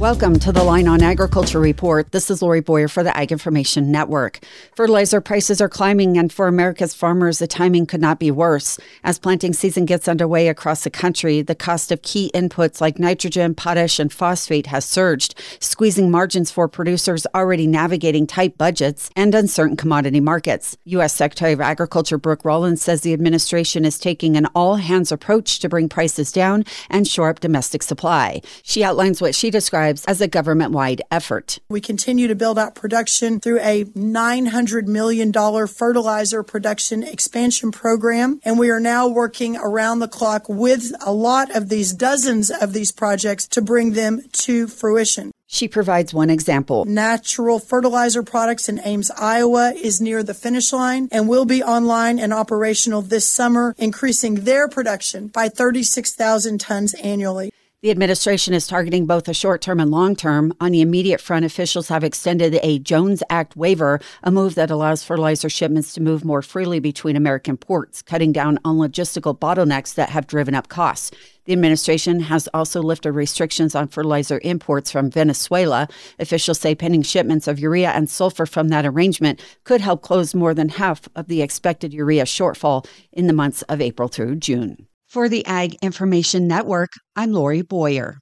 Welcome to the Line on Agriculture Report. This is Lori Boyer for the Ag Information Network. Fertilizer prices are climbing, and for America's farmers, the timing could not be worse. As planting season gets underway across the country, the cost of key inputs like nitrogen, potash, and phosphate has surged, squeezing margins for producers already navigating tight budgets and uncertain commodity markets. U.S. Secretary of Agriculture Brooke Rollins says the administration is taking an all-hands approach to bring prices down and shore up domestic supply. She outlines what she describes as a government-wide effort. We continue to build out production through a $900 million fertilizer production expansion program, and we are now working around the clock with a lot of these, dozens of these projects to bring them to fruition. She provides one example. Natural fertilizer products in Ames, Iowa is near the finish line and will be online and operational this summer, increasing their production by 36,000 tons annually. The administration is targeting both a short-term and long-term. On the immediate front, officials have extended a Jones Act waiver, a move that allows fertilizer shipments to move more freely between American ports, cutting down on logistical bottlenecks that have driven up costs. The administration has also lifted restrictions on fertilizer imports from Venezuela. Officials say pending shipments of urea and sulfur from that arrangement could help close more than half of the expected urea shortfall in the months of April through June. For the Ag Information Network, I'm Lori Boyer.